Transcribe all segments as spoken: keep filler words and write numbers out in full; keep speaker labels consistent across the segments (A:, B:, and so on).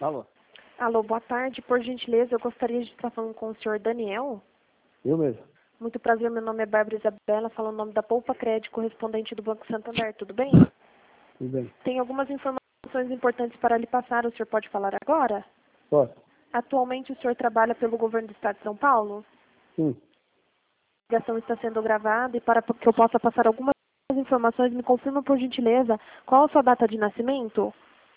A: Alô?
B: Alô, boa tarde. Por gentileza, eu gostaria de estar falando com o senhor Daniel.
A: Eu mesmo.
B: Muito prazer, meu nome é Bárbara Isabela, falo o nome da Poupa Crédito, correspondente do Banco Santander. Tudo bem?
A: Tudo bem.
B: Tem algumas informações importantes para lhe passar. O senhor pode falar agora?
A: Posso?
B: Atualmente, o senhor trabalha pelo governo do Estado de São Paulo?
A: Sim.
B: A ligação está sendo gravada e para que eu possa passar algumas informações, me confirma, por gentileza, qual a sua data de nascimento?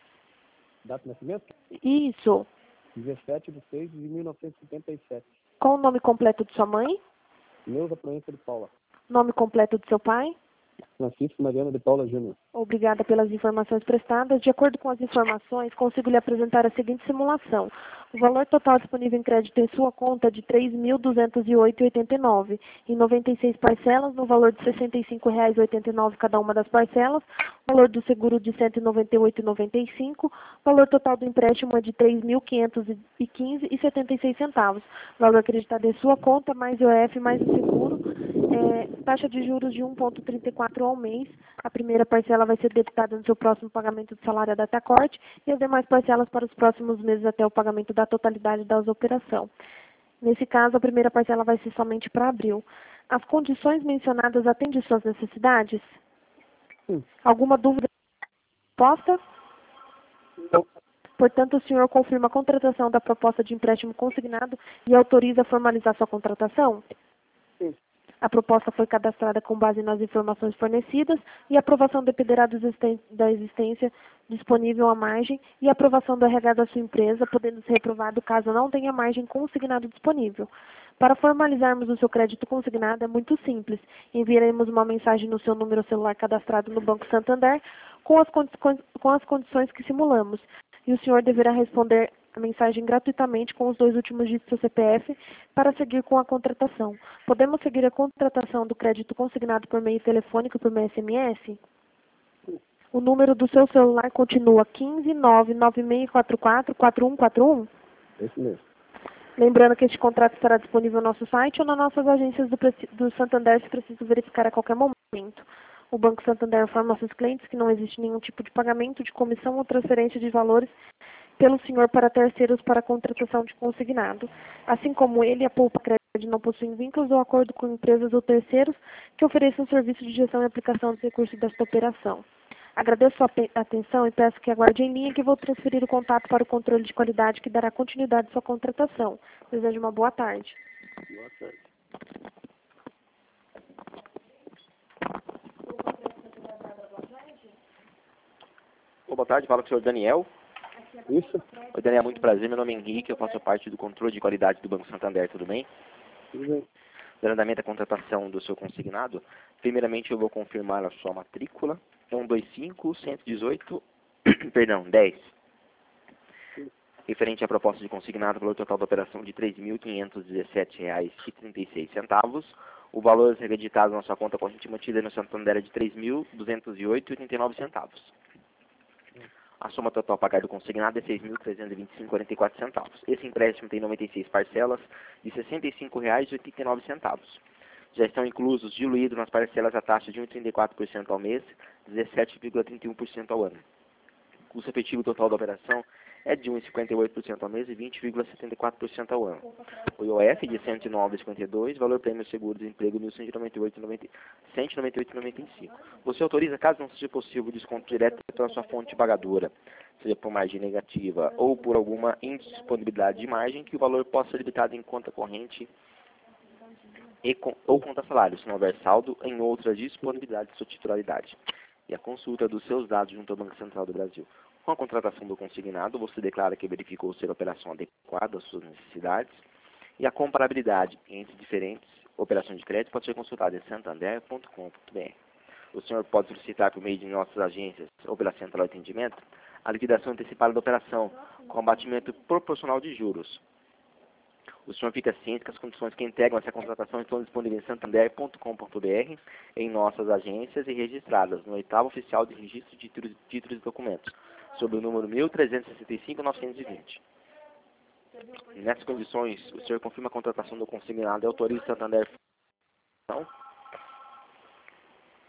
A: Data de nascimento?
B: Isso.
A: dezessete de seis de mil novecentos e setenta e sete.
B: Qual o nome completo de sua mãe?
A: Neuza Proença de Paula.
B: Nome completo de seu pai?
A: Francisco Mariana de Paula Júnior.
B: Obrigada pelas informações prestadas. De acordo com as informações, consigo lhe apresentar a seguinte simulação. O valor total disponível em crédito em sua conta é de três mil duzentos e oito reais e oitenta e nove centavos, em noventa e seis parcelas, no valor de sessenta e cinco reais e oitenta e nove centavos cada uma das parcelas, valor do seguro de cento e noventa e oito reais e noventa e cinco centavos, valor total do empréstimo é de três mil quinhentos e quinze reais e setenta e seis centavos, valor acreditado em sua conta, mais I O F, mais o seguro, é, taxa de juros de um vírgula trinta e quatro ao mês. A primeira parcela vai ser debitada no seu próximo pagamento de salário a data corte e as demais parcelas para os próximos meses até o pagamento da totalidade das operações. Nesse caso, a primeira parcela vai ser somente para abril. As condições mencionadas atendem suas necessidades?
A: Sim.
B: Alguma dúvida? Resposta?
A: Não.
B: Portanto, o senhor confirma a contratação da proposta de empréstimo consignado e autoriza a formalizar sua contratação?
A: Sim.
B: A proposta foi cadastrada com base nas informações fornecidas e a aprovação dependerá do existen- da existência disponível à margem e a aprovação do R H da sua empresa, podendo ser reprovado caso não tenha margem consignado disponível. Para formalizarmos o seu crédito consignado é muito simples. Enviaremos uma mensagem no seu número celular cadastrado no Banco Santander com as, condi- com as condições que simulamos. E o senhor deverá responder a mensagem gratuitamente com os dois últimos dígitos do C P F para seguir com a contratação. Podemos seguir a contratação do crédito consignado por meio telefônico e por meio S M S? O número do seu celular continua quinze, nove nove seis quatro quatro, quatro um quatro um?
A: Esse mesmo.
B: Lembrando que este contrato estará disponível no nosso site ou nas nossas agências do, Preci- do Santander, se preciso verificar a qualquer momento. O Banco Santander informa seus clientes que não existe nenhum tipo de pagamento de comissão ou transferência de valores pelo senhor para terceiros para a contratação de consignado. Assim como ele, a Poupa Crédito não possui vínculos ou acordo com empresas ou terceiros que ofereçam serviço de gestão e aplicação dos recursos desta operação. Agradeço a pe- atenção e peço que aguarde em linha que vou transferir o contato para o controle de qualidade que dará continuidade à sua contratação. Desejo uma boa tarde.
A: Boa tarde.
C: Ô, boa tarde, fala com o senhor Daniel.
A: Isso?
C: Oi, Daniel, muito prazer. Meu nome é Henrique, eu faço parte do controle de qualidade do Banco Santander, tudo bem?
A: Tudo bem.
C: Dando andamento à contratação do seu consignado, primeiramente eu vou confirmar a sua matrícula. É um dois cinco, cento e dezoito, perdão, dez. Referente à proposta de consignado, valor total da operação de três mil quinhentos e dezessete reais e trinta e seis centavos. O valor acreditado na sua conta corrente mantida no Santander é de três mil duzentos e oito reais e oitenta e nove centavos. A soma total a pagar do consignado é seis mil trezentos e vinte e cinco reais e quarenta e quatro centavos. Esse empréstimo tem noventa e seis parcelas de sessenta e cinco reais e oitenta e nove centavos. Já estão inclusos, diluídos nas parcelas, a taxa de um vírgula trinta e quatro por cento ao mês, dezessete vírgula trinta e um por cento ao ano. O custo efetivo total da operação é de um vírgula cinquenta e oito por cento ao mês e vinte vírgula setenta e quatro por cento ao ano. O I O F de cento e nove vírgula cinquenta e dois, valor prêmio seguro-desemprego mil cento e noventa e oito vírgula noventa e cinco. Você autoriza, caso não seja possível, o desconto direto pela sua fonte pagadora, seja por margem negativa ou por alguma indisponibilidade de margem, que o valor possa ser debitado em conta corrente e com, ou conta salário, se não houver saldo em outra disponibilidade de sua titularidade. E a consulta dos seus dados junto ao Banco Central do Brasil. Com a contratação do consignado, você declara que verificou ser a operação adequada às suas necessidades e a comparabilidade entre diferentes operações de crédito pode ser consultada em santander ponto com ponto br. O senhor pode solicitar por meio de nossas agências ou pela central de atendimento a liquidação antecipada da operação com abatimento proporcional de juros. O senhor fica ciente que as condições que integram essa contratação estão disponíveis em santander ponto com ponto br, em nossas agências e registradas no oitavo oficial de registro de títulos, títulos e documentos, sob o número mil trezentos e sessenta e cinco, novecentos e vinte. Nessas condições, o senhor confirma a contratação do consignado e autoriza o Santander. Não?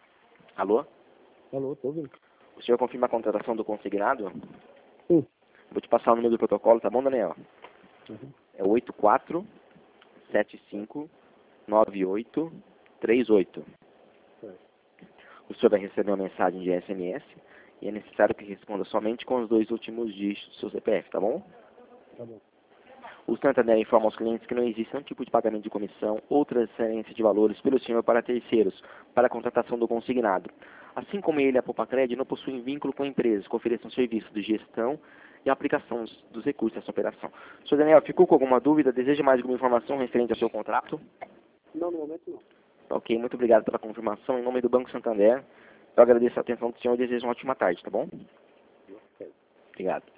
C: Alô?
A: Alô, tô ouvindo.
C: O senhor confirma a contratação do consignado?
A: Sim.
C: Vou te passar o número do protocolo, tá bom, Daniel?
A: Uhum.
C: É oito quatro sete cinco nove oito três oito.
A: Certo.
C: O senhor vai receber uma mensagem de S M S e é necessário que responda somente com os dois últimos dígitos do seu C P F, tá bom?
A: Tá bom.
C: O Santander informa aos clientes que não existe nenhum tipo de pagamento de comissão ou transferência de valores pelo senhor para terceiros, para a contratação do consignado. Assim como ele e a Popacred não possuem vínculo com empresas que ofereçam serviço de gestão e aplicação dos recursos dessa operação. senhor Daniel, ficou com alguma dúvida? Deseja mais alguma informação referente ao seu contrato?
A: Não, no momento não.
C: Ok, muito obrigado pela confirmação. Em nome do Banco Santander, eu agradeço a atenção do senhor e desejo uma ótima tarde, tá bom?
A: Certo.
C: Obrigado.